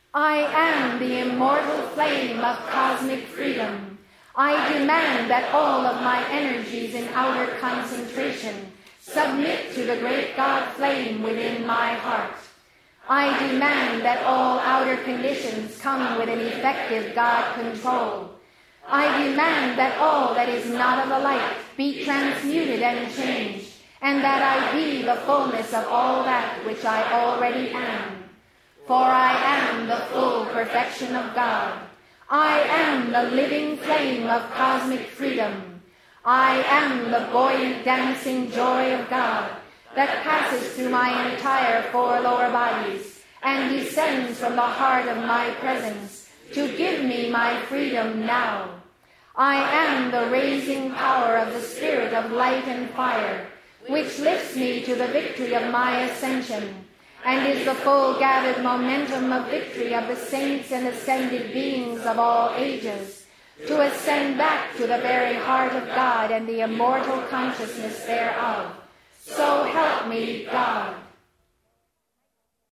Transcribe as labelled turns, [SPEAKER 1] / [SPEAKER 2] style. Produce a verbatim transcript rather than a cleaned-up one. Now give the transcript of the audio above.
[SPEAKER 1] I am the immortal flame of cosmic freedom. I demand that all of my energies in outer concentration submit to the great God flame within my heart. I demand that all outer conditions come with an effective God control. I demand that all that is not of the light be transmuted and changed, and that I be the fullness of all that which I already am. For I am the full perfection of God. I am the living flame of cosmic freedom. I am the buoyant dancing joy of God that passes through my entire four lower bodies and descends from the heart of my presence to give me my freedom now. I am the raising power of the Spirit of light and fire, which lifts me to the victory of my ascension, and is the full gathered momentum of victory of the saints and ascended beings of all ages, to ascend back to the very heart of God and the immortal consciousness thereof. So help me, God.